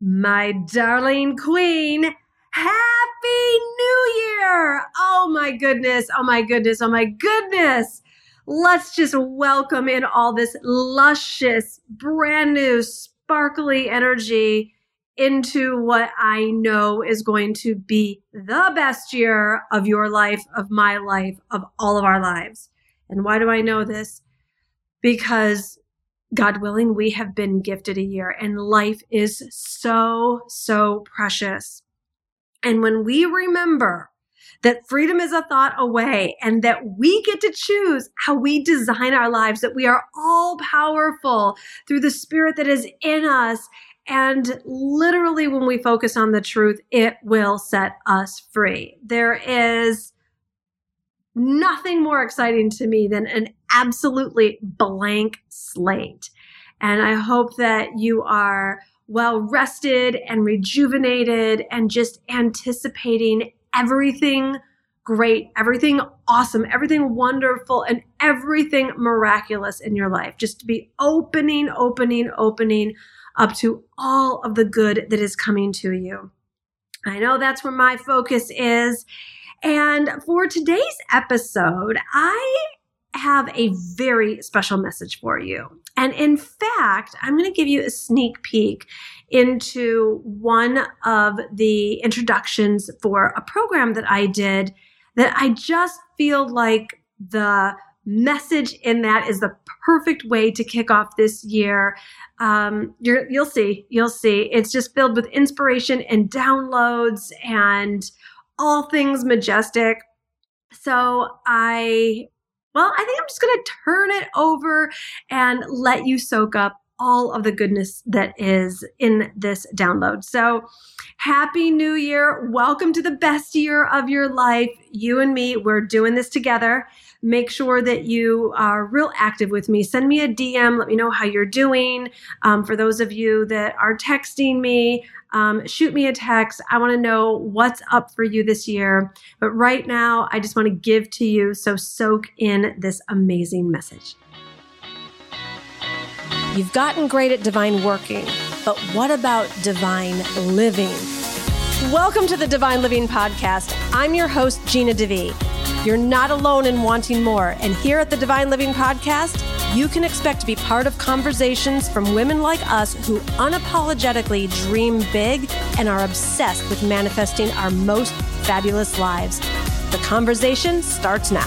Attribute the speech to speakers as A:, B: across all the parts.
A: My darling queen, Happy New Year! Oh my goodness, oh my goodness, oh my goodness. Let's just welcome in all this luscious, brand new, sparkly energy into what I know is going to be the best year of your life, of my life, of all of our lives. And why do I know this? Because God willing, we have been gifted a year, and life is so precious. And when we remember that freedom is a thought away and that we get to choose how we design our lives, that we are all powerful through the spirit that is in us, and literally when we focus on the truth, it will set us free. There is nothing more exciting to me than an absolutely blank slate. And I hope that you are well rested and rejuvenated and just anticipating everything great, everything awesome, everything wonderful, and everything miraculous in your life. Just to be opening up to all of the good that is coming to you. I know that's where my focus is. And for today's episode, I have a very special message for you. And in fact, I'm going to give you a sneak peek into one of the introductions for a program that I did that I just feel like the message in that is the perfect way to kick off this year. You'll see. It's just filled with inspiration and downloads and all things majestic. So I think I'm just going to turn it over and let you soak up all of the goodness that is in this download. So Happy New Year. Welcome to the best year of your life. You and me, we're doing this together. Make sure that you are real active with me. Send me a DM. Let me know how you're doing. For those of you that are texting me, shoot me a text. I want to know what's up for you this year. But right now, I just want to give to you. So soak in this amazing message.
B: You've gotten great at divine working, but what about divine living? Welcome to the Divine Living Podcast. I'm your host, Gina DeVee. You're not alone in wanting more. And here at the Divine Living Podcast, you can expect to be part of conversations from women like us who unapologetically dream big and are obsessed with manifesting our most fabulous lives. The conversation starts now.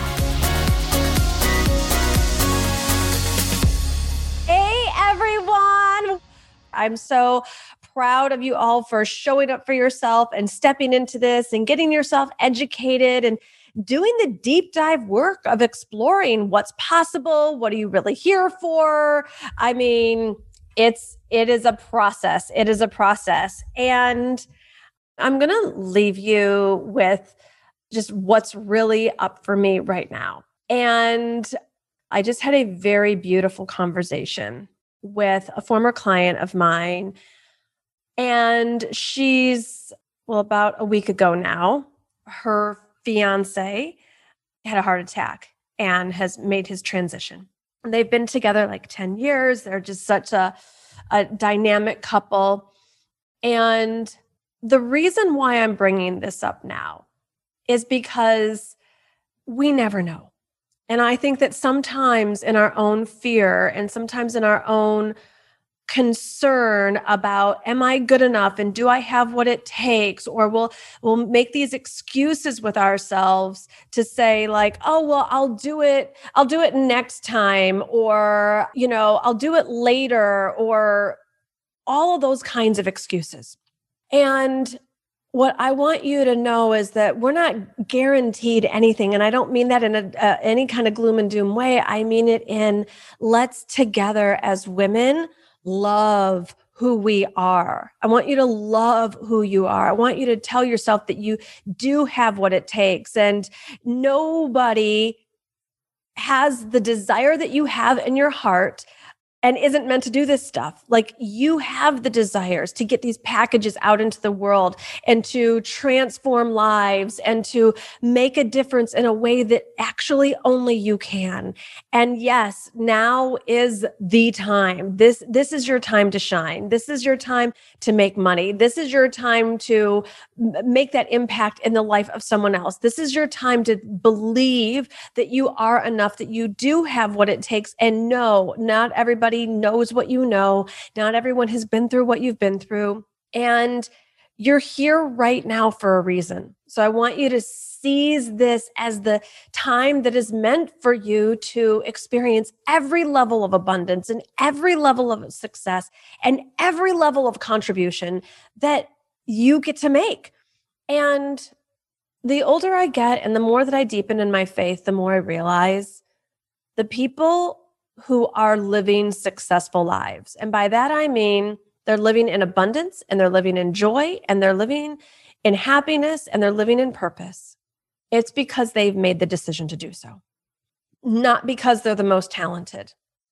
B: Hey, everyone. I'm so proud of you all for showing up for yourself and stepping into this and getting yourself educated and doing the deep dive work of exploring what's possible. What are you really here for? I mean, it is a process. It is a process. And I'm going to leave you with just what's really up for me right now. And I just had a very beautiful conversation with a former client of mine. And she's, about a week ago now, her fiance had a heart attack and has made his transition. And they've been together like 10 years. They're just such a dynamic couple. And the reason why I'm bringing this up now is because we never know. And I think that sometimes in our own fear and sometimes in our own concern about, am I good enough? And do I have what it takes? Or we'll make these excuses with ourselves to say like, oh, well, I'll do it next time. Or, I'll do it later, or all of those kinds of excuses. And what I want you to know is that we're not guaranteed anything. And I don't mean that in any kind of gloom and doom way. I mean it in, let's together as women love who we are. I want you to love who you are. I want you to tell yourself that you do have what it takes, and nobody has the desire that you have in your heart and isn't meant to do this stuff. Like, you have the desires to get these packages out into the world and to transform lives and to make a difference in a way that actually only you can. And yes, now is the time. This is your time to shine. This is your time to make money. This is your time to make that impact in the life of someone else. This is your time to believe that you are enough, that you do have what it takes. And no, not everybody knows what you know. Not everyone has been through what you've been through. And you're here right now for a reason. So I want you to seize this as the time that is meant for you to experience every level of abundance and every level of success and every level of contribution that you get to make. And the older I get and the more that I deepen in my faith, the more I realize the people who are living successful lives. And by that, I mean, they're living in abundance and they're living in joy and they're living in happiness and they're living in purpose. It's because they've made the decision to do so. Not because they're the most talented,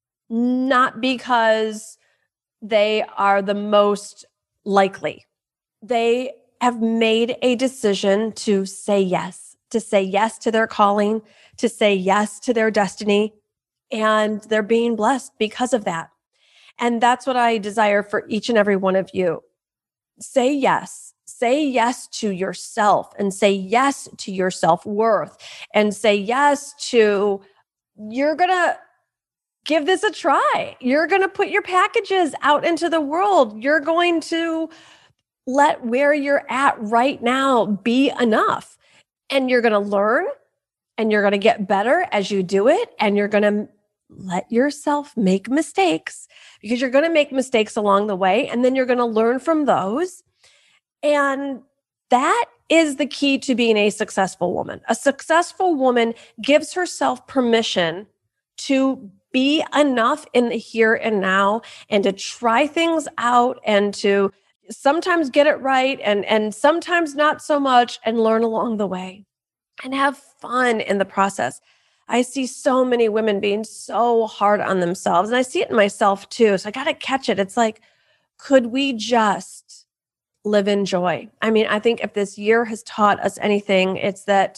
B: not because they are the most likely. They have made a decision to say yes to their calling, to say yes to their destiny, and they're being blessed because of that. And that's what I desire for each and every one of you. Say yes. Say yes to yourself and say yes to your self-worth and say yes to, you're going to give this a try. You're going to put your packages out into the world. You're going to let where you're at right now be enough. And you're going to learn and you're going to get better as you do it. And you're going to let yourself make mistakes because you're going to make mistakes along the way. And then you're going to learn from those. And that is the key to being a successful woman. A successful woman gives herself permission to be enough in the here and now and to try things out and to sometimes get it right and sometimes not so much and learn along the way and have fun in the process. I see so many women being so hard on themselves and I see it in myself too. So I got to catch it. It's like, could we just live in joy? I mean, I think if this year has taught us anything, it's that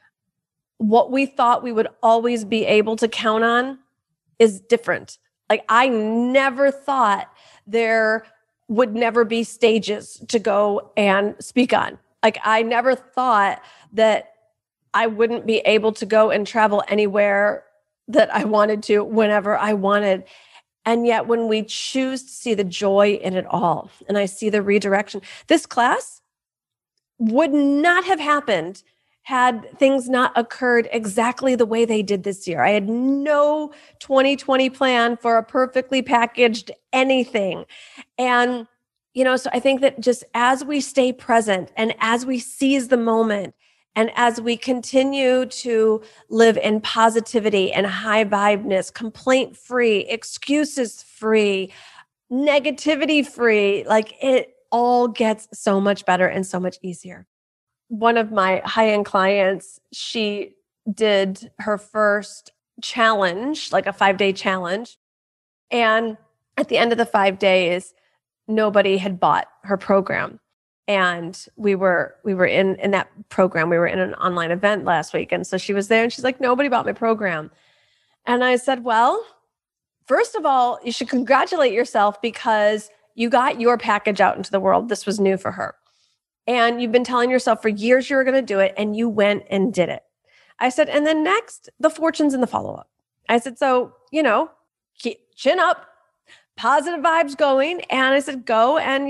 B: what we thought we would always be able to count on is different. Like, I never thought there would never be stages to go and speak on. Like, I never thought that I wouldn't be able to go and travel anywhere that I wanted to, whenever I wanted. And yet when we choose to see the joy in it all, and I see the redirection, this class would not have happened had things not occurred exactly the way they did this year. I had no 2020 plan for a perfectly packaged anything. And, so I think that just as we stay present and as we seize the moment and as we continue to live in positivity and high vibeness, complaint free, excuses free, negativity free, like, it all gets so much better and so much easier. One of my high-end clients, she did her first challenge, like a 5-day challenge. And at the end of the 5 days, nobody had bought her program. And we were in that program. We were in an online event last week. And so she was there and she's like, nobody bought my program. And I said, well, first of all, you should congratulate yourself because you got your package out into the world. This was new for her. And you've been telling yourself for years you were going to do it, and you went and did it. I said, and then next, the fortunes in the follow-up. I said, so, keep chin up, positive vibes going. And I said, go and,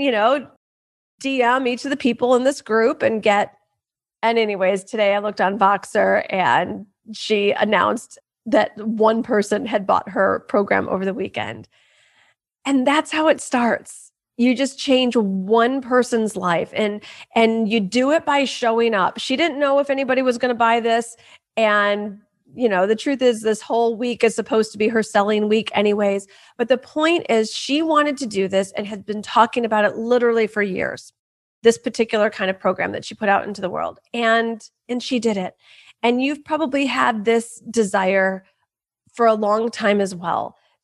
B: DM each of the people in this group and get. And anyways, today I looked on Voxer and she announced that one person had bought her program over the weekend. And that's how it starts. You just change one person's life and you do it by showing up. She didn't know if anybody was going to buy this. And, the truth is this whole week is supposed to be her selling week anyways. But the point is she wanted to do this and had been talking about it literally for years, this particular kind of program that she put out into the world. And she did it. And you've probably had this desire for a long time as well,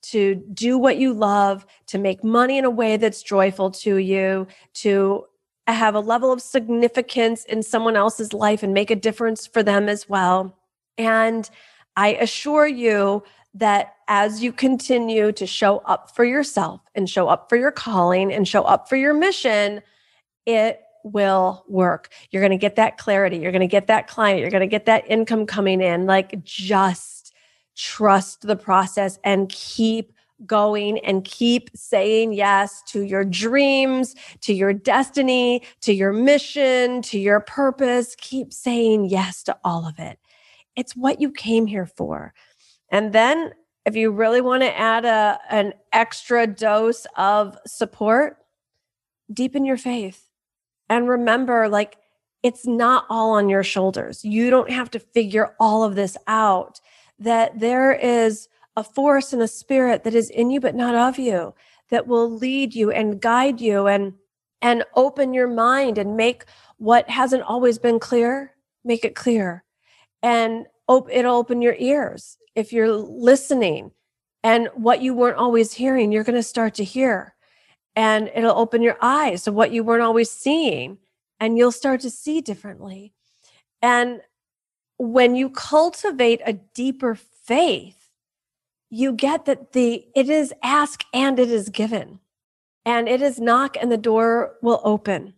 B: to do what you love, to make money in a way that's joyful to you, to have a level of significance in someone else's life and make a difference for them as well. And I assure you that as you continue to show up for yourself and show up for your calling and show up for your mission, it will work. You're going to get that clarity. You're going to get that client. You're going to get that income coming in. Like, just trust the process and keep going and keep saying yes to your dreams, to your destiny, to your mission, to your purpose. Keep saying yes to all of it. It's what you came here for. And then if you really want to add an extra dose of support, deepen your faith. And remember, like, it's not all on your shoulders. You don't have to figure all of this out. That there is a force and a spirit that is in you, but not of you, that will lead you and guide you and open your mind and make what hasn't always been clear, make it clear. And it'll open your ears. If you're listening and what you weren't always hearing, you're going to start to hear. And it'll open your eyes to what you weren't always seeing, and you'll start to see differently. And when you cultivate a deeper faith, you get that it is ask and it is given, and it is knock and the door will open,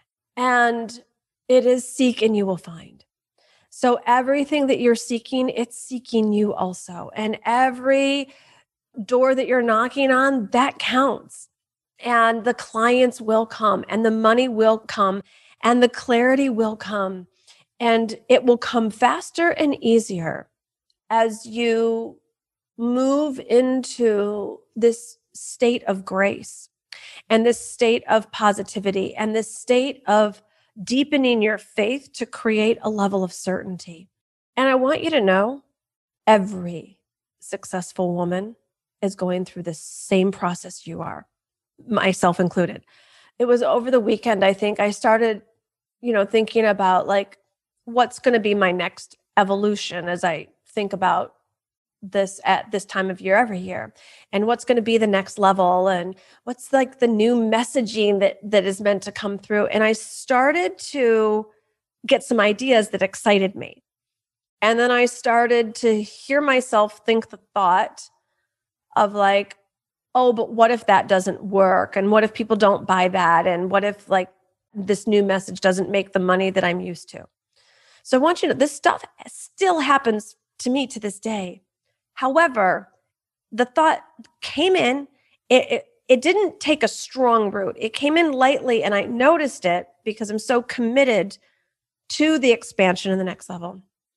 B: and it is seek and you will find. So everything that you're seeking, it's seeking you also. And every door that you're knocking on, that counts. And the clients will come, and the money will come, and the clarity will come, and it will come faster and easier as you move into this state of grace and this state of positivity and this state of deepening your faith to create a level of certainty. And I want you to know, every successful woman is going through the same process you are, myself included. It was over the weekend, I think, I started, thinking about, like, what's going to be my next evolution as I think about this at this time of year every year, and what's going to be the next level, and what's like the new messaging that is meant to come through. And I started to get some ideas that excited me. And then I started to hear myself think the thought of, like, oh, but what if that doesn't work? And what if people don't buy that? And what if, like, this new message doesn't make the money that I'm used to? So I want you to know, this stuff still happens to me to this day. However, the thought came in, it didn't take a strong root. It came in lightly, and I noticed it because I'm so committed to the expansion in the next level.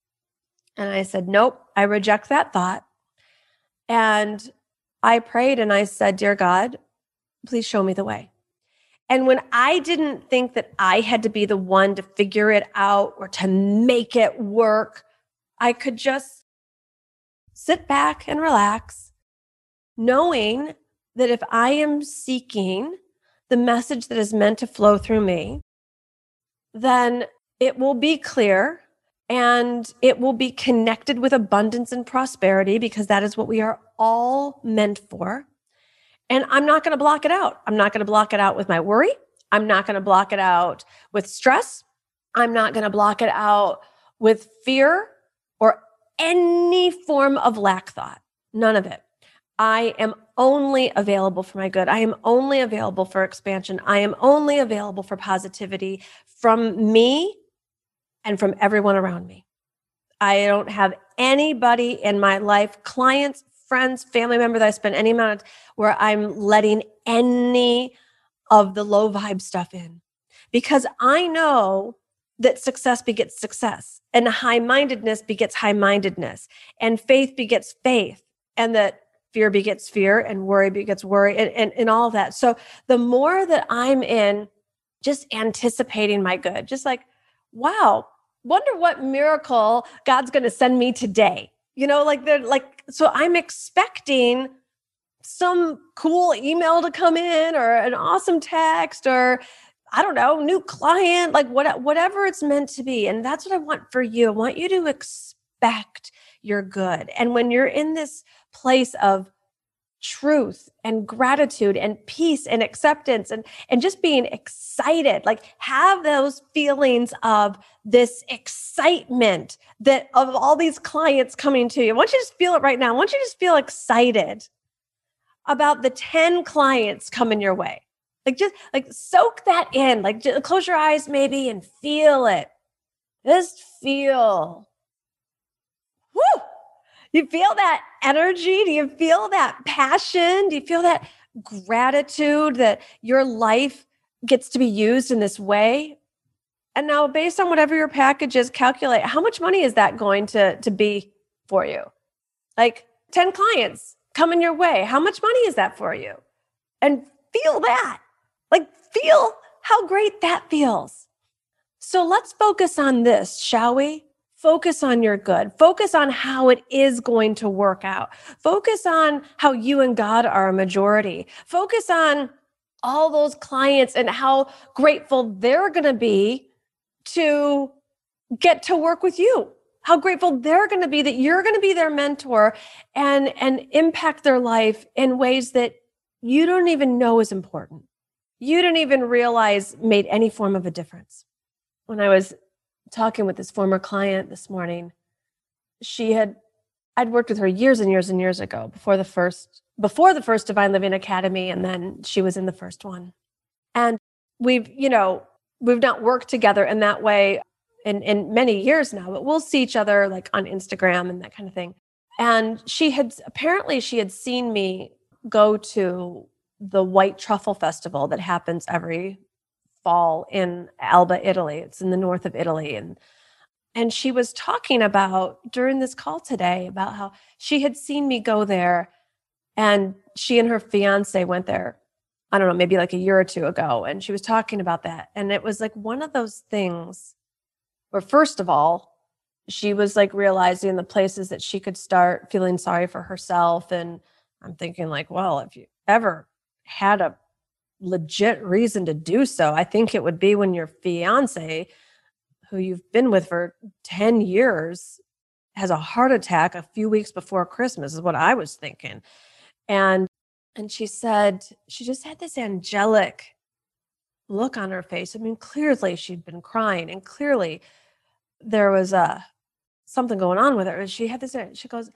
B: And I said, nope, I reject that thought. And I prayed and I said, dear God, please show me the way. And when I didn't think that I had to be the one to figure it out or to make it work, I could just sit back and relax, knowing that if I am seeking the message that is meant to flow through me, then it will be clear and it will be connected with abundance and prosperity, because that is what we are all meant for. And I'm not going to block it out. I'm not going to block it out with my worry. I'm not going to block it out with stress. I'm not going to block it out with fear or any form of lack thought. None of it. I am only available for my good. I am only available for expansion. I am only available for positivity from me and from everyone around me. I don't have anybody in my life, clients, friends, family member, that I spend any amount of where I'm letting any of the low vibe stuff in, because I know that success begets success, and high-mindedness begets high-mindedness, and faith begets faith, and that fear begets fear, and worry begets worry, and all of that. So the more that I'm in just anticipating my good, just like, wow, wonder what miracle God's going to send me today. So I'm expecting some cool email to come in, or an awesome text, or I don't know, new client, like whatever it's meant to be. And that's what I want for you. I want you to expect your good. And when you're in this place of truth and gratitude and peace and acceptance and just being excited. Like have those feelings of this excitement that of all these clients coming to you. I want you to just feel it right now. I want you to just feel excited about the 10 clients coming your way. Like just like soak that in, like just close your eyes maybe and feel it. Just feel. Woo! You feel that energy? Do you feel that passion? Do you feel that gratitude that your life gets to be used in this way? And now based on whatever your package is, calculate how much money is that going to be for you? Like 10 clients coming your way. How much money is that for you? And feel that. Like feel how great that feels. So let's focus on this, shall we? Focus on your good. Focus on how it is going to work out. Focus on how you and God are a majority. Focus on all those clients and how grateful they're going to be to get to work with you. How grateful they're going to be that you're going to be their mentor and impact their life in ways that you don't even know is important. You don't even realize made any form of a difference. When I was talking with this former client this morning, I'd worked with her years and years and years ago before the first Divine Living Academy, and then she was in the first one. And we've not worked together in that way in many years now, but we'll see each other like on Instagram and that kind of thing. And she had seen me go to the White Truffle Festival that happens every fall in Alba, Italy. It's in the north of Italy. And she was talking about during this call today about how she had seen me go there, and she and her fiance went there, I don't know, maybe like a year or two ago. And she was talking about that. And it was like one of those things where, first of all, she was like realizing the places that she could start feeling sorry for herself. And I'm thinking like, well, if you ever had a legit reason to do so, I think it would be when your fiance, who you've been with for 10 years, has a heart attack a few weeks before Christmas, is what I was thinking. And she said she just had this angelic look on her face. I mean, clearly she'd been crying, and clearly there was something going on with her. And she had this, she goes,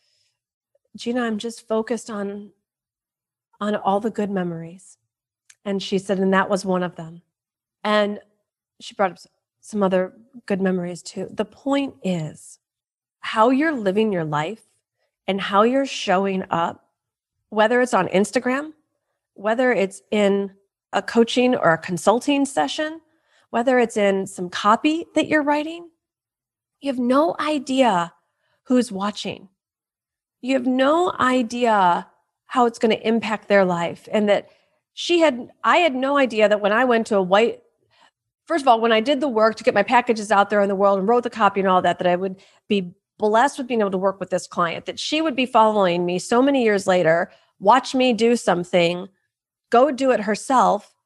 B: Gina, I'm just focused on all the good memories. And she said, and that was one of them. And she brought up some other good memories too. The point is how you're living your life and how you're showing up, whether it's on Instagram, whether it's in a coaching or a consulting session, whether it's in some copy that you're writing, you have no idea who's watching. You have no idea how it's going to impact their life. And that I had no idea that when I went to first of all, when I did the work to get my packages out there in the world and wrote the copy and all that I would be blessed with being able to work with this client, that she would be following me so many years later, watch me do something, go do it herself.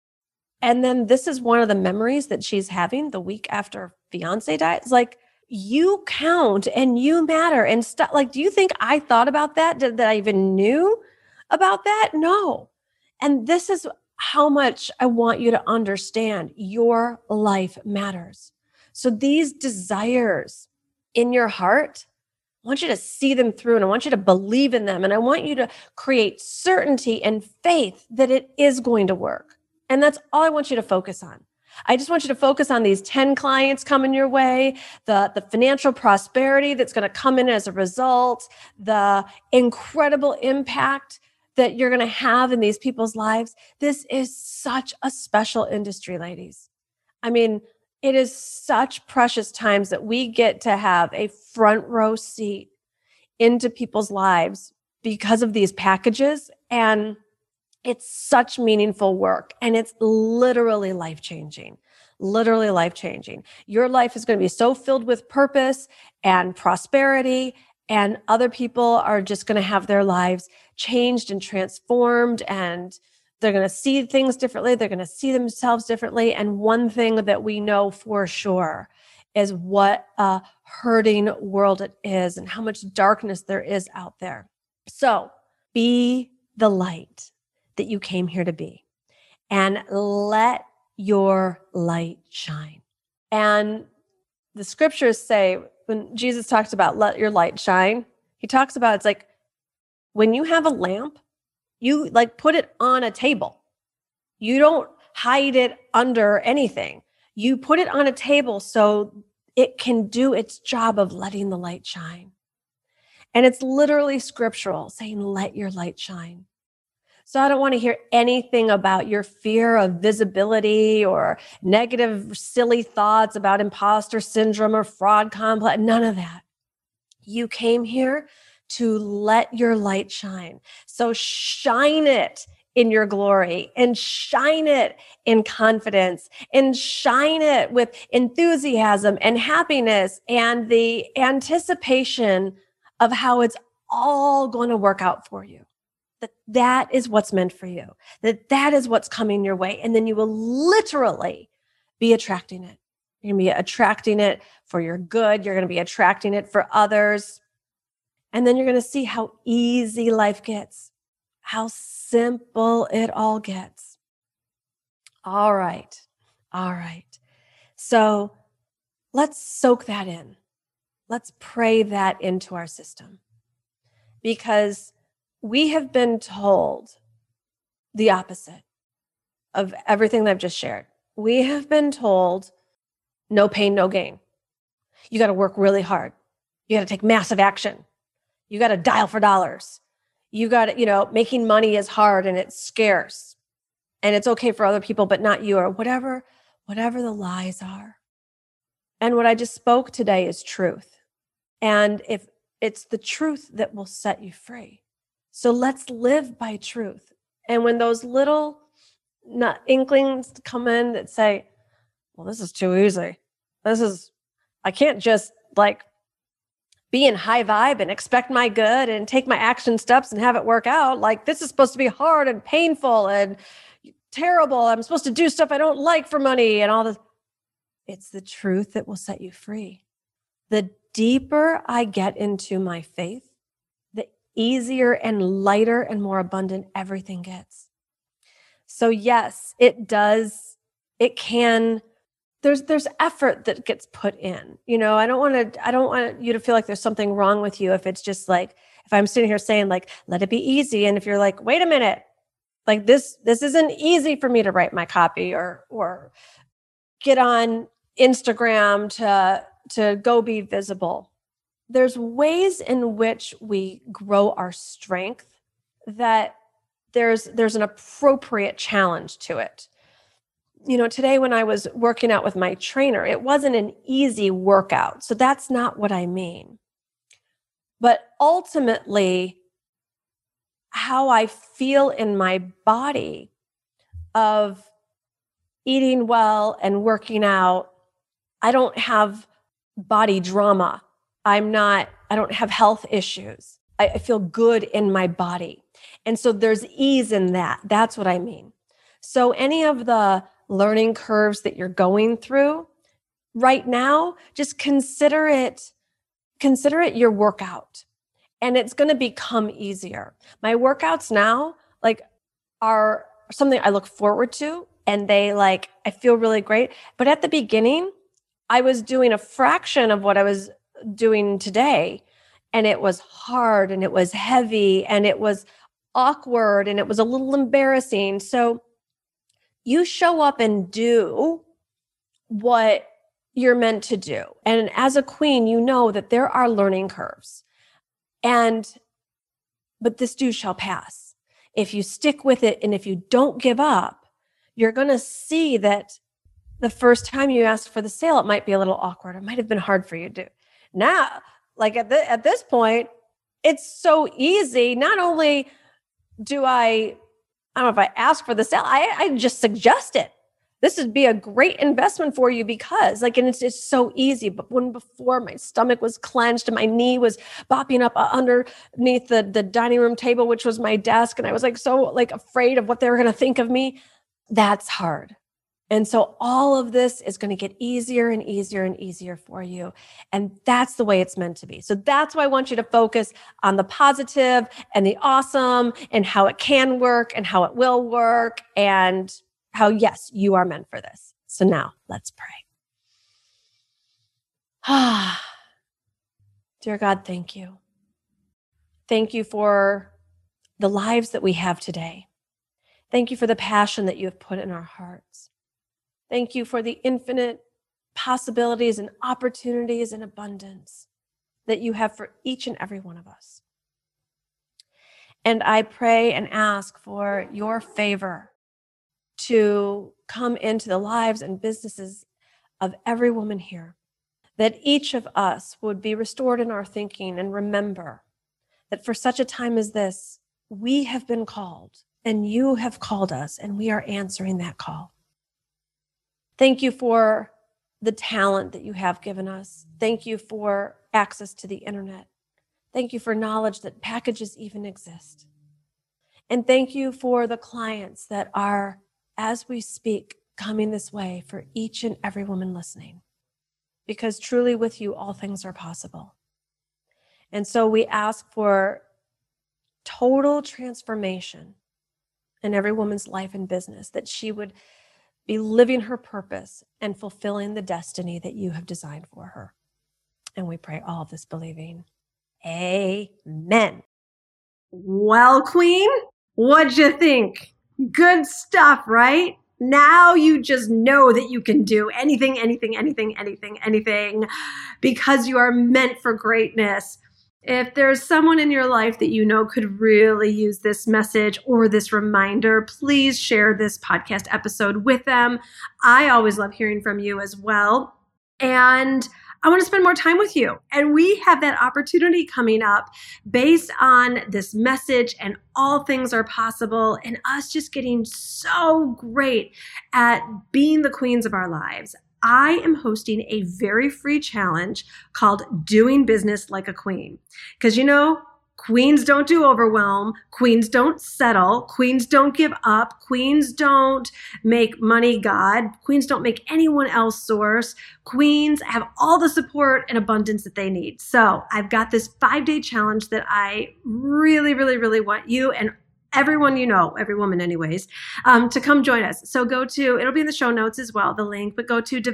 B: And then this is one of the memories that she's having the week after her fiance died. It's like, you count and you matter and stuff. Like, do you think I thought about that? That I even knew about that? No. And this is how much I want you to understand your life matters. So these desires in your heart, I want you to see them through, and I want you to believe in them. And I want you to create certainty and faith that it is going to work. And that's all I want you to focus on. I just want you to focus on these 10 clients coming your way, the financial prosperity that's going to come in as a result, the incredible impact that you're going to have in these people's lives. This is such a special industry, ladies. I mean, it is such precious times that we get to have a front row seat into people's lives because of these packages. And it's such meaningful work, and it's literally life-changing, literally life-changing. Your life is going to be so filled with purpose and prosperity, and other people are just going to have their lives changed and transformed, and they're going to see things differently. They're going to see themselves differently. And one thing that we know for sure is what a hurting world it is and how much darkness there is out there. So Be the light that you came here to be, and let your light shine. And the scriptures say, when Jesus talks about let your light shine, he talks about, it's like when you have a lamp, you like put it on a table. You don't hide it under anything. You put it on a table so it can do its job of letting the light shine. And it's literally scriptural, saying, let your light shine. So I don't want to hear anything about your fear of visibility or negative, silly thoughts about imposter syndrome or fraud complex. None of that. You came here to let your light shine. So shine it in your glory, and shine it in confidence, and shine it with enthusiasm and happiness and the anticipation of how it's all going to work out for you. That is what's meant for you, that is what's coming your way. And then you will literally be attracting it. You're going to be attracting it for your good. You're going to be attracting it for others. And then you're going to see how easy life gets, how simple it all gets. All right. So let's soak that in. Let's pray that into our system, because we have been told the opposite of everything that I've just shared. We have been told no pain, no gain. You got to work really hard. You got to take massive action. You got to dial for dollars. You got to, making money is hard and it's scarce and it's okay for other people, but not you, or whatever the lies are. And what I just spoke today is truth. And if it's the truth that will set you free. So let's live by truth. And when those little inklings come in that say, well, this is too easy. I can't just be in high vibe and expect my good and take my action steps and have it work out. Like, this is supposed to be hard and painful and terrible. I'm supposed to do stuff I don't like for money and all this. It's the truth that will set you free. The deeper I get into my faith, the easier and lighter and more abundant everything gets. So yes, it does. It can. There's effort that gets put in. I don't want you to feel like there's something wrong with you if it's just like, if I'm sitting here saying let it be easy, and if you're like, wait a minute, this isn't easy for me to write my copy or get on Instagram to go be visible. There's ways in which we grow our strength that there's an appropriate challenge to it. Today when I was working out with my trainer, it wasn't an easy workout. So that's not what I mean. But ultimately, how I feel in my body of eating well and working out, I don't have body drama. I don't have health issues. I feel good in my body. And so there's ease in that. That's what I mean. So any of the learning curves that you're going through right now, just consider it your workout, and it's going to become easier. My workouts now are something I look forward to, and I feel really great. But at the beginning, I was doing a fraction of what I was doing today, and it was hard and it was heavy and it was awkward and it was a little embarrassing. So you show up and do what you're meant to do. And as a queen, you know that there are learning curves. But this too shall pass. If you stick with it and if you don't give up, you're going to see that the first time you ask for the sale, it might be a little awkward. It might have been hard for you to do. Now, at this point, it's so easy. Not only do I don't know if I ask for the sale, I just suggest it. This would be a great investment for you because and it's so easy. But before my stomach was clenched and my knee was bopping up underneath the dining room table, which was my desk. And I was so afraid of what they were going to think of me. That's hard. And so all of this is going to get easier and easier and easier for you. And that's the way it's meant to be. So that's why I want you to focus on the positive and the awesome and how it can work and how it will work and how, yes, you are meant for this. So now let's pray. Dear God, thank you. Thank you for the lives that we have today. Thank you for the passion that you have put in our hearts. Thank you for the infinite possibilities and opportunities and abundance that you have for each and every one of us. And I pray and ask for your favor to come into the lives and businesses of every woman here, that each of us would be restored in our thinking and remember that for such a time as this, we have been called and you have called us and we are answering that call. Thank you for the talent that you have given us. Thank you for access to the internet. Thank you for knowledge that packages even exist. And thank you for the clients that are, as we speak, coming this way for each and every woman listening. Because truly with you, all things are possible. And so we ask for total transformation in every woman's life and business, that she would be living her purpose and fulfilling the destiny that you have designed for her. And we pray all of this believing. Amen.
A: Well, Queen, what'd you think? Good stuff, right? Now you just know that you can do anything, because you are meant for greatness. If there's someone in your life that you know could really use this message or this reminder, please share this podcast episode with them. I always love hearing from you as well. And I want to spend more time with you. And we have that opportunity coming up based on this message and all things are possible and us just getting so great at being the queens of our lives. I am hosting a very free challenge called Doing Business Like a Queen. Because queens don't do overwhelm. Queens don't settle. Queens don't give up. Queens don't make money God. Queens don't make anyone else source. Queens have all the support and abundance that they need. So I've got this 5-day challenge that I really, really, really want you and everyone every woman anyways, to come join us. So it'll be in the show notes as well, the link, but go to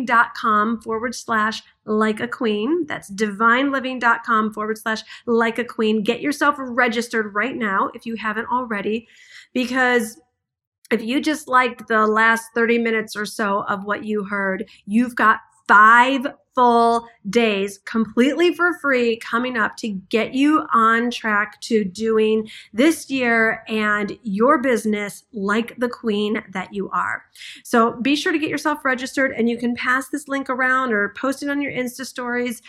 A: divineliving.com/like-a-queen. That's divineliving.com/like-a-queen. Get yourself registered right now if you haven't already, because if you just liked the last 30 minutes or so of what you heard, you've got 5 full days completely for free coming up to get you on track to doing this year and your business like the queen that you are. So be sure to get yourself registered, and you can pass this link around or post it on your Insta stories,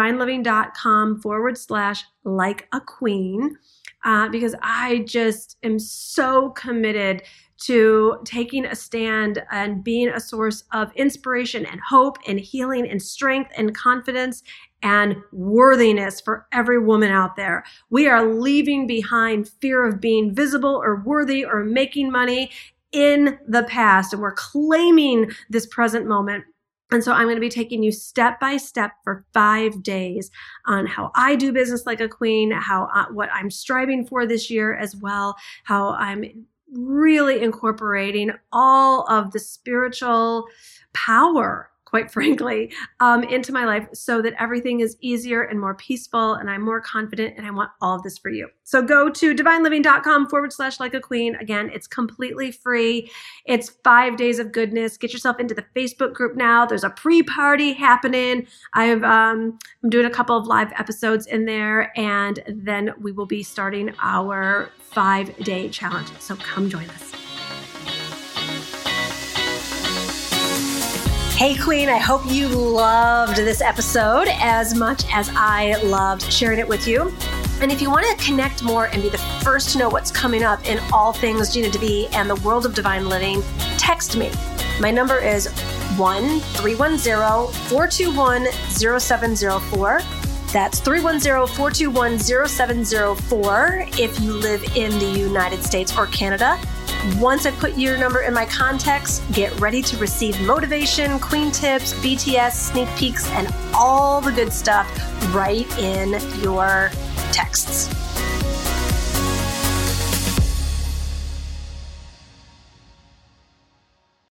A: divineliving.com/like-a-queen, because I just am so committed to taking a stand and being a source of inspiration and hope and healing and strength and confidence and worthiness for every woman out there. We are leaving behind fear of being visible or worthy or making money in the past, and we're claiming this present moment. And so I'm going to be taking you step by step for 5 days on how I do business like a queen, what I'm striving for this year as well, how I'm really incorporating all of the spiritual power, quite frankly, into my life so that everything is easier and more peaceful and I'm more confident, and I want all of this for you. So go to divineliving.com/like-a-queen. Again, it's completely free. It's 5 days of goodness. Get yourself into the Facebook group now. There's a pre-party happening. I'm doing a couple of live episodes in there, and then we will be starting our 5-day challenge. So come join us. Hey, Queen, I hope you loved this episode as much as I loved sharing it with you. And if you want to connect more and be the first to know what's coming up in all things Gina DeVee and the world of divine living, text me. My number is 1-310-421-0704. That's 310-421-0704 if you live in the United States or Canada. Once I put your number in my contacts, get ready to receive motivation, queen tips, BTS, sneak peeks, and all the good stuff right in your texts.